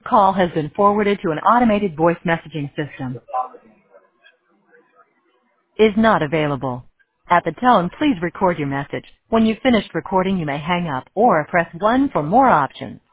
call has been forwarded to an automated voice messaging system. Is not available. At the tone, please record your message. When you've finished recording, you may hang up or press 1 for more options.